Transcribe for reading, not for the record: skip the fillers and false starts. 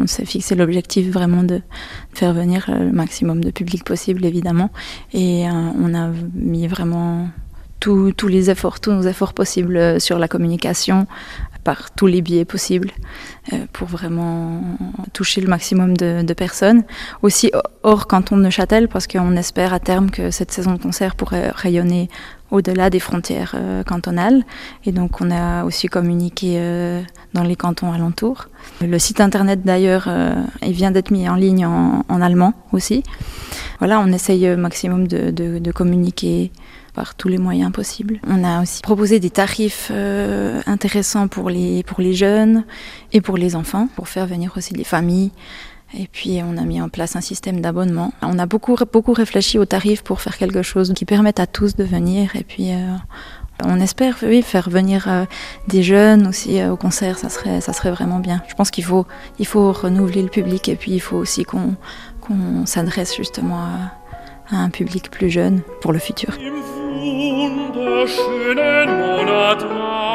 on s'est fixé l'objectif vraiment de faire venir le maximum de public possible, évidemment. Et on a mis vraiment tous nos efforts possibles sur la communication, par tous les biais possibles, pour vraiment toucher le maximum de personnes. Aussi hors canton de Neuchâtel, parce qu'on espère à terme que cette saison de concert pourrait rayonner au-delà des frontières cantonales. Et donc on a aussi communiqué dans les cantons alentours. Le site internet d'ailleurs, il vient d'être mis en ligne en allemand aussi. Voilà, on essaye au maximum de communiquer par tous les moyens possibles. On a aussi proposé des tarifs intéressants pour les jeunes et pour les enfants, pour faire venir aussi les familles. Et puis on a mis en place un système d'abonnement. On a beaucoup réfléchi aux tarifs pour faire quelque chose qui permette à tous de venir. Et puis on espère faire venir des jeunes aussi au concert, ça serait vraiment bien. Je pense qu'il faut renouveler le public et puis il faut aussi qu'on s'adresse justement à un public plus jeune pour le futur. Im wunderschönen Monat